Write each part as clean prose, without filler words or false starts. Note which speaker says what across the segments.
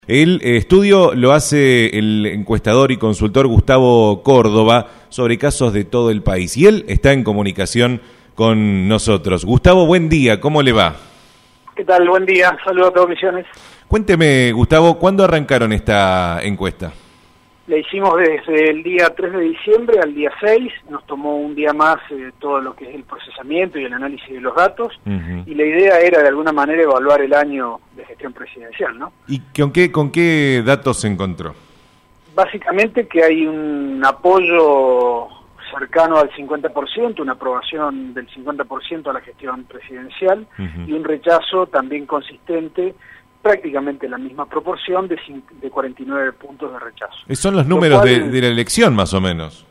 Speaker 1: El estudio lo hace el encuestador y consultor Gustavo Córdoba sobre casos de todo el país y él está en comunicación con nosotros. Gustavo, buen día, ¿cómo le va?
Speaker 2: ¿Qué tal? Buen día, saludos a todos Misiones.
Speaker 1: Cuénteme, Gustavo, ¿cuándo arrancaron esta encuesta?
Speaker 2: La hicimos desde el día 3 de diciembre al día 6, nos tomó un día más todo lo que es el procesamiento y el análisis de los datos, y la idea era de alguna manera evaluar el año de gestión presidencial, ¿no?
Speaker 1: ¿Y con qué datos se encontró?
Speaker 2: Básicamente que hay un apoyo cercano al 50%, una aprobación del 50% a la gestión presidencial, y un rechazo también consistente, prácticamente la misma proporción de 49 puntos de rechazo.
Speaker 1: Son los números de la elección, más o menos.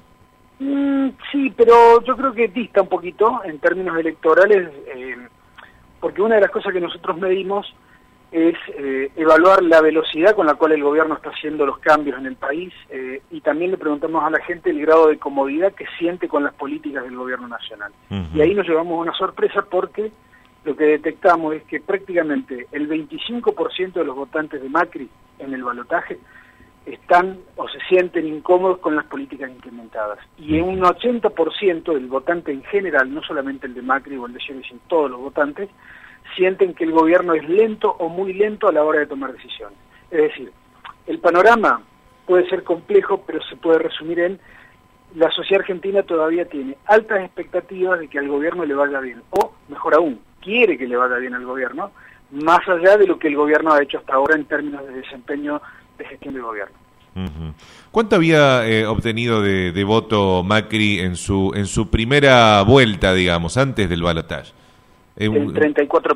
Speaker 2: Sí, pero yo creo que dista un poquito en términos electorales, porque una de las cosas que nosotros medimos es evaluar la velocidad con la cual el gobierno está haciendo los cambios en el país, y también le preguntamos a la gente el grado de comodidad que siente con las políticas del gobierno nacional. Y ahí nos llevamos una sorpresa porque lo que detectamos es que prácticamente el 25% de los votantes de Macri en el balotaje están o se sienten incómodos con las políticas implementadas. Y un 80% del votante en general, no solamente el de Macri o el de Scioli, sino todos los votantes, sienten que el gobierno es lento o muy lento a la hora de tomar decisiones. Es decir, el panorama puede ser complejo, pero se puede resumir en: la sociedad argentina todavía tiene altas expectativas de que al gobierno le vaya bien, o mejor aún, quiere que le vaya bien al gobierno, más allá de lo que el gobierno ha hecho hasta ahora en términos de desempeño de gestión del gobierno.
Speaker 1: ¿Cuánto había obtenido de voto Macri en su primera vuelta, digamos, antes del balotaje?
Speaker 2: El 34%.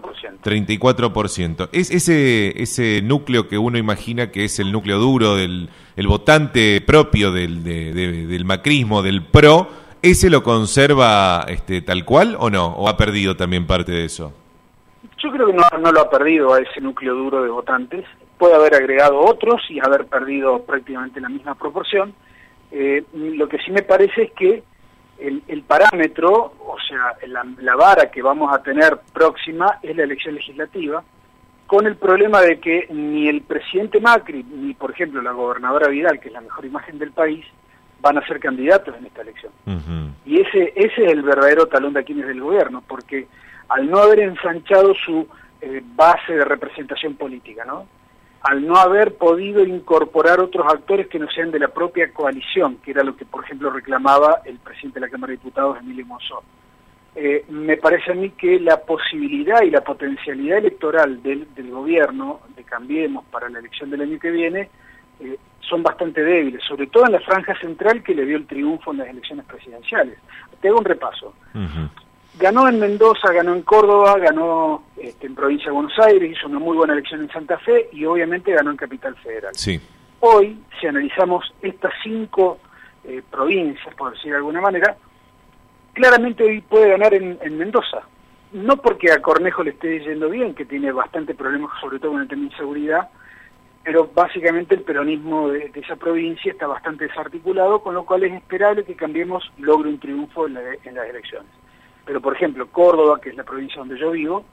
Speaker 1: 34%. ¿Es ese núcleo que uno imagina que es el núcleo duro del el votante propio del macrismo, del PRO, ese lo conserva tal cual o no? ¿O ha perdido también parte de eso?
Speaker 2: Yo creo que no lo ha perdido a ese núcleo duro de votantes. Puede haber agregado otros y haber perdido prácticamente la misma proporción. Lo que sí me parece es que el parámetro, o sea, la vara que vamos a tener próxima es la elección legislativa, con el problema de que ni el presidente Macri, ni por ejemplo la gobernadora Vidal, que es la mejor imagen del país, van a ser candidatos en esta elección. Y ese es el verdadero talón de Aquiles del gobierno, porque al no haber ensanchado su base de representación política, ¿no?, al no haber podido incorporar otros actores que no sean de la propia coalición, que era lo que, por ejemplo, reclamaba el presidente de la Cámara de Diputados, Emilio Monzó. Me parece a mí que la posibilidad y la potencialidad electoral del gobierno, de Cambiemos, para la elección del año que viene, son bastante débiles, sobre todo en la franja central que le dio el triunfo en las elecciones presidenciales. Te hago un repaso. Ganó en Mendoza, ganó en Córdoba, ganó en Provincia de Buenos Aires, hizo una muy buena elección en Santa Fe y obviamente ganó en Capital Federal.
Speaker 1: Sí.
Speaker 2: Hoy, si analizamos estas 5 provincias, por decir de alguna manera, claramente hoy puede ganar en Mendoza. No porque a Cornejo le esté yendo bien, que tiene bastante problemas, sobre todo con el tema de inseguridad, pero básicamente el peronismo de esa provincia está bastante desarticulado, con lo cual es esperable que Cambiemos logre un triunfo en las elecciones. Pero, por ejemplo, Córdoba, que es la provincia donde yo vivo,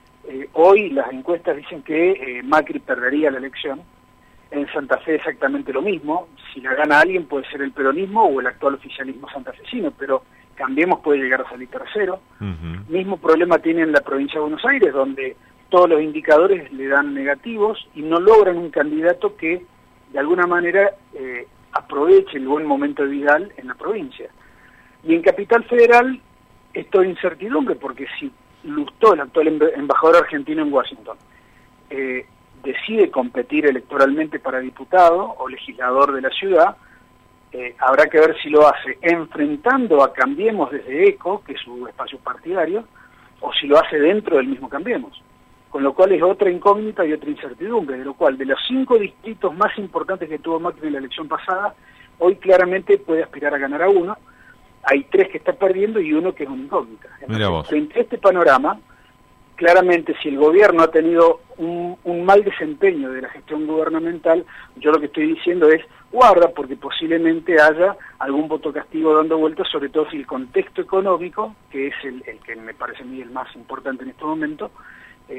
Speaker 2: hoy las encuestas dicen que Macri perdería la elección. En Santa Fe exactamente lo mismo. Si la gana alguien puede ser el peronismo o el actual oficialismo santafesino, pero Cambiemos puede llegar a salir tercero. Mismo problema tiene en la provincia de Buenos Aires, donde todos los indicadores le dan negativos y no logran un candidato que, de alguna manera, aproveche el buen momento de Vidal en la provincia. Y en Capital Federal esto es incertidumbre, porque si Lustó, el actual embajador argentino en Washington, decide competir electoralmente para diputado o legislador de la ciudad, habrá que ver si lo hace enfrentando a Cambiemos desde ECO, que es su espacio partidario, o si lo hace dentro del mismo Cambiemos. Con lo cual es otra incógnita y otra incertidumbre, de lo cual de los 5 distritos más importantes que tuvo Macri en la elección pasada, hoy claramente puede aspirar a ganar a uno. Hay 3 que está perdiendo y 1 que es una incógnita. Entonces, frente a este panorama, claramente si el gobierno ha tenido un mal desempeño de la gestión gubernamental, yo lo que estoy diciendo es guarda, porque posiblemente haya algún voto castigo dando vueltas, sobre todo si el contexto económico, que es el que me parece a mí el más importante en este momento,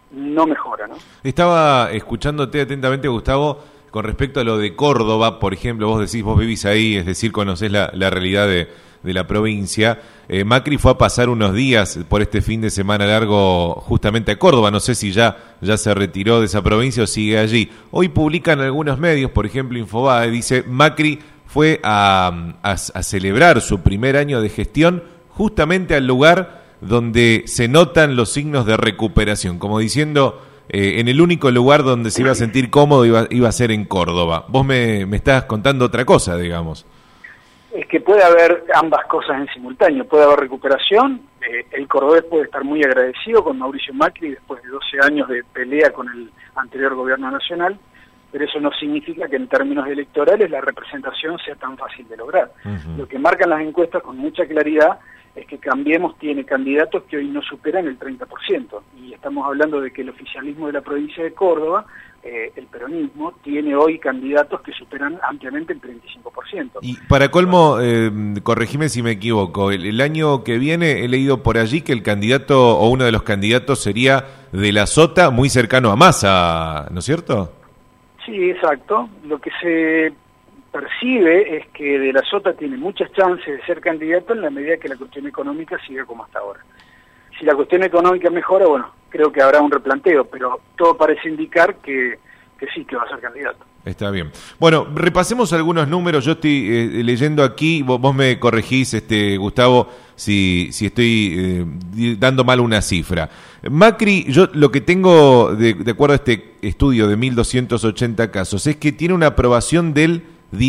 Speaker 2: no mejora, ¿no?
Speaker 1: Estaba escuchándote atentamente, Gustavo, con respecto a lo de Córdoba, por ejemplo, vos vivís ahí, es decir, conocés la realidad de la provincia. Macri fue a pasar unos días por este fin de semana largo justamente a Córdoba, no sé si ya se retiró de esa provincia o sigue allí. Hoy publican algunos medios, por ejemplo Infobae, dice Macri fue a celebrar su primer año de gestión justamente al lugar donde se notan los signos de recuperación, como diciendo, en el único lugar donde se iba a sentir cómodo iba a ser en Córdoba. Vos me estás contando otra cosa, digamos.
Speaker 2: Es que puede haber ambas cosas en simultáneo, puede haber recuperación, el cordobés puede estar muy agradecido con Mauricio Macri después de 12 años de pelea con el anterior gobierno nacional, pero eso no significa que en términos electorales la representación sea tan fácil de lograr. Uh-huh. Lo que marcan las encuestas con mucha claridad es que Cambiemos tiene candidatos que hoy no superan el 30%, y estamos hablando de que el oficialismo de la provincia de Córdoba, el peronismo, tiene hoy candidatos que superan ampliamente el 35%.
Speaker 1: Y para colmo, corregime si me equivoco, el año que viene he leído por allí que el candidato o uno de los candidatos sería de la Sota, muy cercano a Massa, ¿no es cierto?
Speaker 2: Sí, exacto. Lo que se percibe es que De la Sota tiene muchas chances de ser candidato en la medida que la cuestión económica siga como hasta ahora. Si la cuestión económica mejora, bueno, creo que habrá un replanteo, pero todo parece indicar que sí, que va a ser candidato.
Speaker 1: Está bien. Bueno, repasemos algunos números. Yo estoy leyendo aquí, vos me corregís, Gustavo, si estoy dando mal una cifra. Macri, yo lo que tengo, de acuerdo a este estudio de 1.280 casos, es que tiene una aprobación del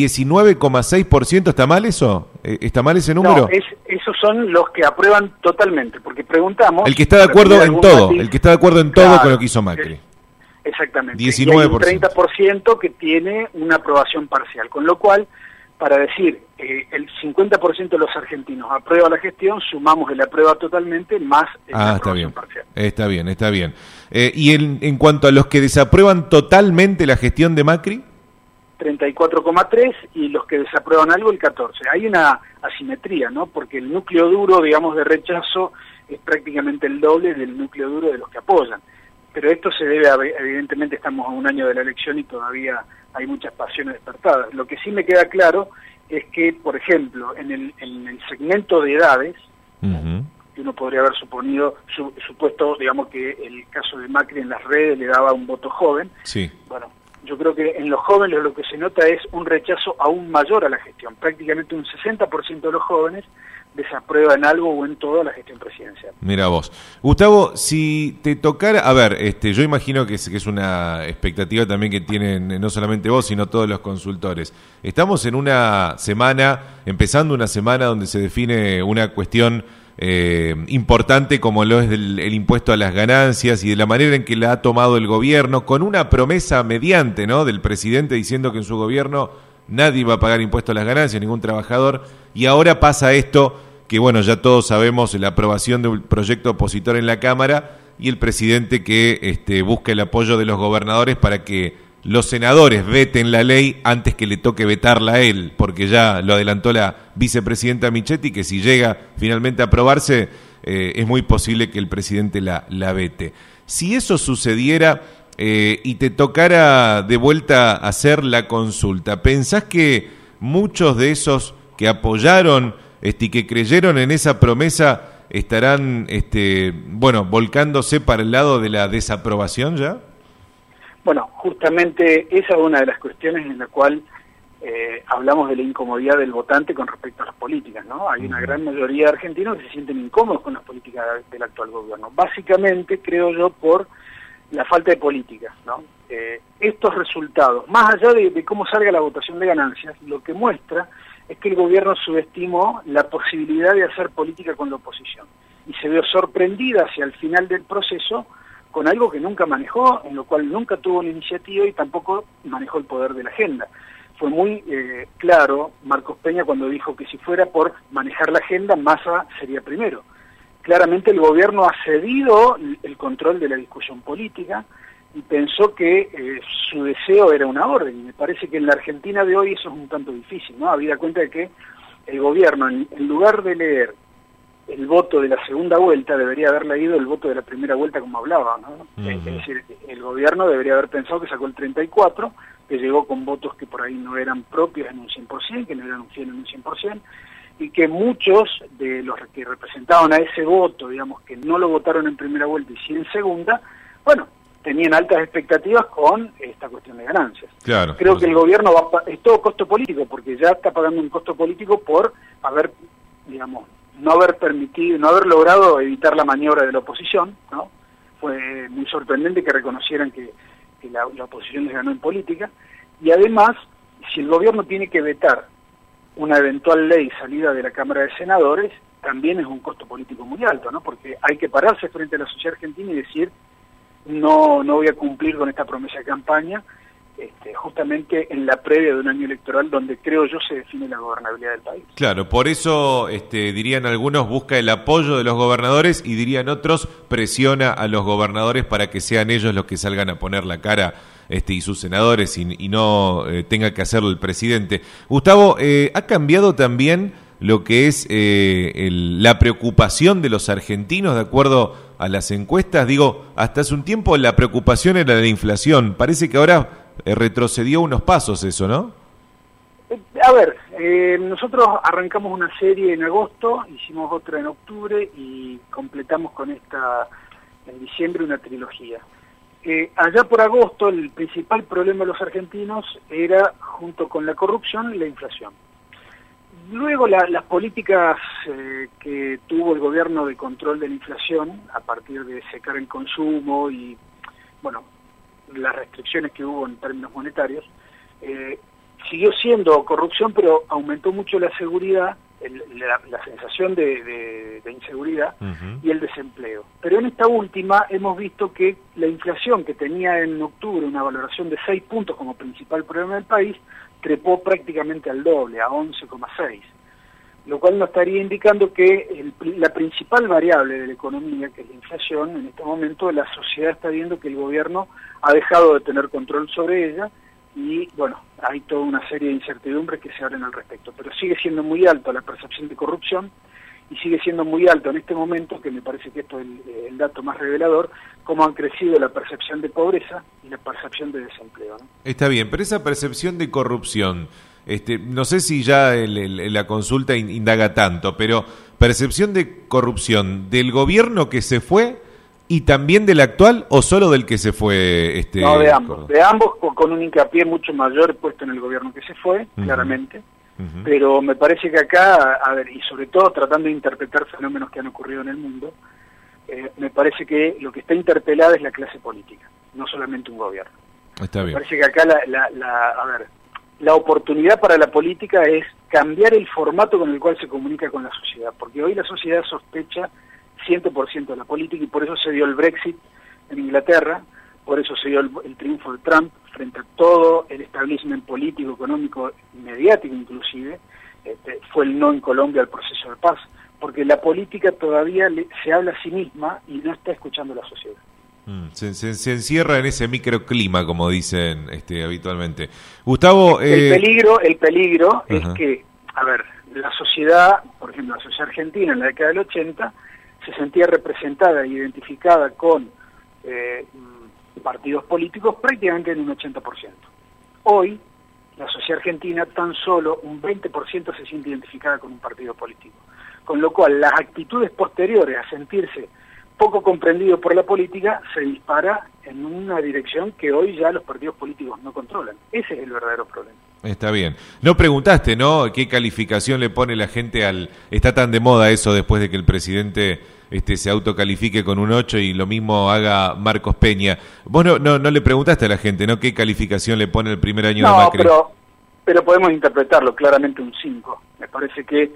Speaker 1: 19,6%. ¿Está mal eso? ¿Está mal ese número?
Speaker 2: No, esos son los que aprueban totalmente, porque preguntamos...
Speaker 1: El que está de acuerdo en todo, el que está de acuerdo en todo con lo que hizo Macri.
Speaker 2: Exactamente.
Speaker 1: 19%.
Speaker 2: Y hay un 30% que tiene una aprobación parcial, con lo cual, para decir el 50% de los argentinos aprueba la gestión, sumamos el aprueba totalmente más la aprobación parcial. Está
Speaker 1: bien. ¿Y en cuanto a los que desaprueban totalmente la gestión de Macri?
Speaker 2: 34,3 y los que desaprueban algo el 14. Hay una asimetría, ¿no? Porque el núcleo duro, digamos, de rechazo es prácticamente el doble del núcleo duro de los que apoyan. Pero esto se debe a, evidentemente estamos a un año de la elección y todavía hay muchas pasiones despertadas. Lo que sí me queda claro es que, por ejemplo, en el segmento de edades, uh-huh, que uno podría haber supuesto, digamos, que el caso de Macri en las redes le daba un voto joven.
Speaker 1: Sí.
Speaker 2: Bueno, yo creo que en los jóvenes lo que se nota es un rechazo aún mayor a la gestión. Prácticamente un 60% de los jóvenes desaprueban algo o en todo la gestión presidencial.
Speaker 1: Mira vos. Gustavo, si te tocara... A ver, yo imagino que es una expectativa también que tienen no solamente vos, sino todos los consultores. Estamos en una semana, empezando una semana donde se define una cuestión importante como lo es el impuesto a las ganancias y de la manera en que la ha tomado el gobierno, con una promesa mediante, ¿no?, del presidente diciendo que en su gobierno nadie va a pagar impuesto a las ganancias, ningún trabajador, y ahora pasa esto que, bueno, ya todos sabemos, la aprobación de un proyecto opositor en la Cámara y el presidente que busca el apoyo de los gobernadores para que los senadores veten la ley antes que le toque vetarla a él, porque ya lo adelantó la vicepresidenta Michetti, que si llega finalmente a aprobarse, es muy posible que el presidente la vete. Si eso sucediera y te tocara de vuelta hacer la consulta, ¿pensás que muchos de esos que apoyaron y que creyeron en esa promesa estarán volcándose para el lado de la desaprobación ya?
Speaker 2: Bueno, justamente esa es una de las cuestiones en la cual hablamos de la incomodidad del votante con respecto a las políticas, ¿no? Hay una gran mayoría de argentinos que se sienten incómodos con las políticas del actual gobierno. Básicamente, creo yo, por la falta de políticas, ¿no? Estos resultados, más allá de cómo salga la votación de ganancias, lo que muestra es que el gobierno subestimó la posibilidad de hacer política con la oposición y se vio sorprendida hacia el final del proceso con algo que nunca manejó, en lo cual nunca tuvo una iniciativa y tampoco manejó el poder de la agenda. Fue muy claro Marcos Peña cuando dijo que si fuera por manejar la agenda, Massa sería primero. Claramente el gobierno ha cedido el control de la discusión política y pensó que su deseo era una orden. Y me parece que en la Argentina de hoy eso es un tanto difícil, ¿no? Habida cuenta de que el gobierno, en lugar de leer el voto de la segunda vuelta debería haber leído el voto de la primera vuelta como hablaba, ¿no? Es decir, el gobierno debería haber pensado que sacó el 34, que llegó con votos que por ahí no eran propios en un 100%, que no eran un 100 en un 100%, y que muchos de los que representaban a ese voto, digamos, que no lo votaron en primera vuelta y sí en segunda, bueno, tenían altas expectativas con esta cuestión de ganancias.
Speaker 1: Claro,
Speaker 2: creo que el gobierno es todo costo político, porque ya está pagando un costo político por haber, digamos, no haber logrado evitar la maniobra de la oposición, ¿no? Fue muy sorprendente que reconocieran que la oposición les ganó en política, y además, si el gobierno tiene que vetar una eventual ley salida de la Cámara de Senadores, también es un costo político muy alto, ¿no? Porque hay que pararse frente a la sociedad argentina y decir, no voy a cumplir con esta promesa de campaña, justamente en la previa de un año electoral donde creo yo se define la gobernabilidad del país.
Speaker 1: Claro, por eso dirían algunos busca el apoyo de los gobernadores y dirían otros presiona a los gobernadores para que sean ellos los que salgan a poner la cara y sus senadores y no tenga que hacerlo el presidente. Gustavo, ¿ha cambiado también lo que es la preocupación de los argentinos de acuerdo a las encuestas? Digo, hasta hace un tiempo la preocupación era la inflación, parece que ahora retrocedió unos pasos eso, ¿no?
Speaker 2: A ver, nosotros arrancamos una serie en agosto, hicimos otra en octubre y completamos con esta en diciembre una trilogía. Allá por agosto el principal problema de los argentinos era, junto con la corrupción, la inflación. Luego las políticas que tuvo el gobierno de control de la inflación, a partir de secar el consumo y, bueno, las restricciones que hubo en términos monetarios, siguió siendo corrupción, pero aumentó mucho la seguridad, la sensación de inseguridad y el desempleo. Pero en esta última hemos visto que la inflación, que tenía en octubre una valoración de 6 puntos como principal problema del país, trepó prácticamente al doble, a 11,6, lo cual nos estaría indicando que la principal variable de la economía, que es la inflación, en este momento la sociedad está viendo que el gobierno ha dejado de tener control sobre ella y, bueno, hay toda una serie de incertidumbres que se abren al respecto. Pero sigue siendo muy alto la percepción de corrupción y sigue siendo muy alto en este momento, que me parece que esto es el dato más revelador, cómo han crecido la percepción de pobreza y la percepción de desempleo, ¿no?
Speaker 1: Está bien, pero esa percepción de corrupción, no sé si ya la consulta indaga tanto, pero percepción de corrupción del gobierno que se fue y también del actual o solo del que se fue.
Speaker 2: No, de ambos con un hincapié mucho mayor puesto en el gobierno que se fue, claramente. Pero me parece que acá, a ver, y sobre todo tratando de interpretar fenómenos que han ocurrido en el mundo, me parece que lo que está interpelada es la clase política, no solamente un gobierno.
Speaker 1: Está bien.
Speaker 2: Me parece que acá la oportunidad para la política es cambiar el formato con el cual se comunica con la sociedad, porque hoy la sociedad sospecha 100% de la política y por eso se dio el Brexit en Inglaterra, por eso se dio el triunfo de Trump frente a todo el establishment político, económico y mediático inclusive, fue el no en Colombia al proceso de paz, porque la política todavía se habla a sí misma y no está escuchando a la sociedad.
Speaker 1: Se encierra en ese microclima, como dicen habitualmente. Gustavo...
Speaker 2: El peligro es que, a ver, la sociedad, por ejemplo, la sociedad argentina en la década del 80, se sentía representada e identificada con partidos políticos prácticamente en un 80%. Hoy, la sociedad argentina tan solo un 20% se siente identificada con un partido político. Con lo cual, las actitudes posteriores a sentirse poco comprendido por la política se dispara en una dirección que hoy ya los partidos políticos no controlan. Ese es el verdadero problema.
Speaker 1: Está bien. No preguntaste, ¿no? ¿Qué calificación le pone la gente al... Está tan de moda eso después de que el presidente se autocalifique con un 8 y lo mismo haga Marcos Peña. Vos no le preguntaste a la gente, ¿no? ¿Qué calificación le pone el primer año de Macri?
Speaker 2: No, pero podemos interpretarlo claramente un 5. Me parece que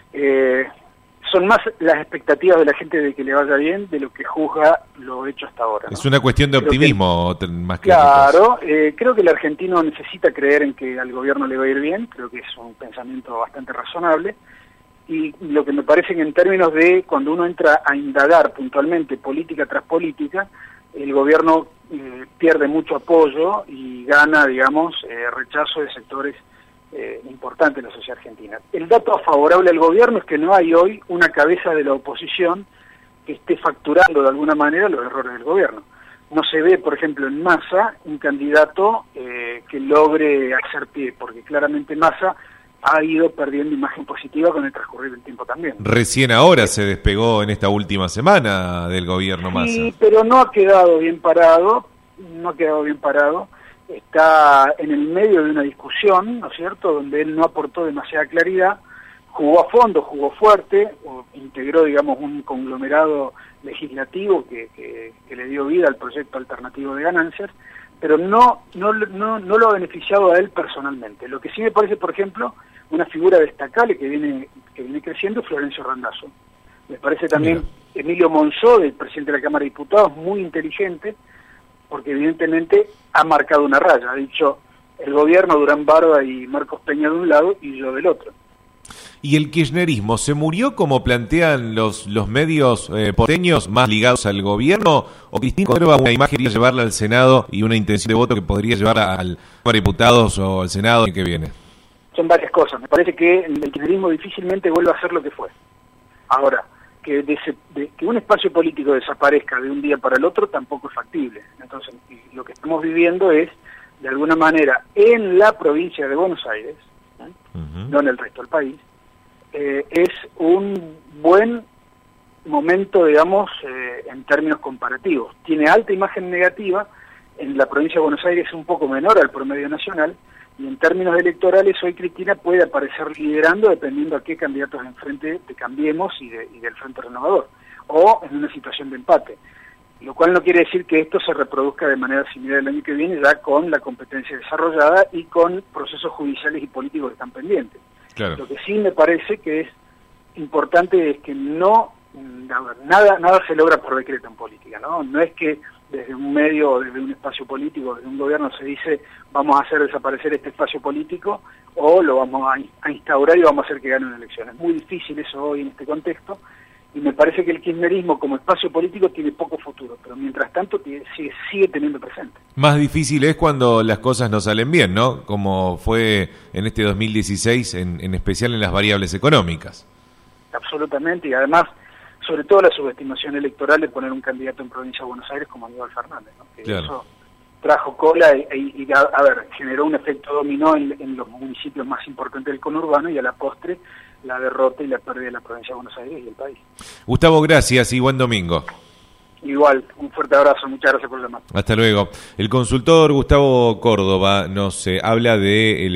Speaker 2: son más las expectativas de la gente de que le vaya bien de lo que juzga lo hecho hasta ahora, ¿no?
Speaker 1: Es una cuestión de optimismo más que
Speaker 2: claro, creo que el argentino necesita creer en que al gobierno le va a ir bien, creo que es un pensamiento bastante razonable, y lo que me parece que en términos de cuando uno entra a indagar puntualmente política tras política, el gobierno pierde mucho apoyo y gana, digamos, rechazo de sectores importante en la sociedad argentina. El dato favorable al gobierno es que no hay hoy una cabeza de la oposición que esté facturando de alguna manera los errores del gobierno. No se ve, por ejemplo, en Massa un candidato que logre hacer pie, porque claramente Massa ha ido perdiendo imagen positiva con el transcurrir del tiempo también.
Speaker 1: Recién ahora se despegó en esta última semana del gobierno Massa.
Speaker 2: Sí, pero no ha quedado bien parado, está en el medio de una discusión, ¿no es cierto?, donde él no aportó demasiada claridad, jugó a fondo, jugó fuerte, integró, digamos, un conglomerado legislativo que le dio vida al proyecto alternativo de ganancias, pero no lo ha beneficiado a él personalmente. Lo que sí me parece, por ejemplo, una figura destacable que viene creciendo es Florencio Randazzo. Me parece también Emilio Monzó, el presidente de la Cámara de Diputados, muy inteligente, porque evidentemente ha marcado una raya, ha dicho el gobierno, Durán Barba y Marcos Peña de un lado y yo del otro.
Speaker 1: ¿Y el kirchnerismo se murió como plantean los medios porteños más ligados al gobierno? ¿O Cristina conserva una imagen que llevarla al Senado y una intención de voto que podría llevar al Cámara de Diputados o al Senado el que viene?
Speaker 2: Son varias cosas. Me parece que el kirchnerismo difícilmente vuelva a ser lo que fue. Ahora, que un espacio político desaparezca de un día para el otro tampoco es factible. Entonces, lo que estamos viviendo es, de alguna manera, en la provincia de Buenos Aires, no en el resto del país, es un buen momento, digamos, en términos comparativos. Tiene alta imagen negativa, en la provincia de Buenos Aires es un poco menor al promedio nacional, y en términos electorales hoy Cristina puede aparecer liderando dependiendo a qué candidatos enfrente de Cambiemos y del Frente Renovador, o en una situación de empate. Lo cual no quiere decir que esto se reproduzca de manera similar el año que viene, ya con la competencia desarrollada y con procesos judiciales y políticos que están pendientes.
Speaker 1: Claro.
Speaker 2: Lo que sí me parece que es importante es que nada se logra por decreto en política, ¿no? No es que desde un medio, desde un espacio político, desde un gobierno se dice vamos a hacer desaparecer este espacio político o lo vamos a instaurar y vamos a hacer que gane una elección. Es muy difícil eso hoy en este contexto y me parece que el kirchnerismo como espacio político tiene poco futuro, pero mientras tanto sigue teniendo presente.
Speaker 1: Más difícil es cuando las cosas no salen bien, ¿no? Como fue en este 2016, en especial en las variables económicas.
Speaker 2: Absolutamente, y además, sobre todo la subestimación electoral de poner un candidato en provincia de Buenos Aires como Aníbal Fernández, ¿no? Que
Speaker 1: claro.
Speaker 2: Eso trajo cola y generó un efecto dominó en los municipios más importantes del conurbano y a la postre la derrota y la pérdida de la provincia de Buenos Aires y el país.
Speaker 1: Gustavo, gracias y buen domingo.
Speaker 2: Igual, un fuerte abrazo, muchas gracias por llamar.
Speaker 1: Hasta luego. El consultor Gustavo Córdoba nos habla de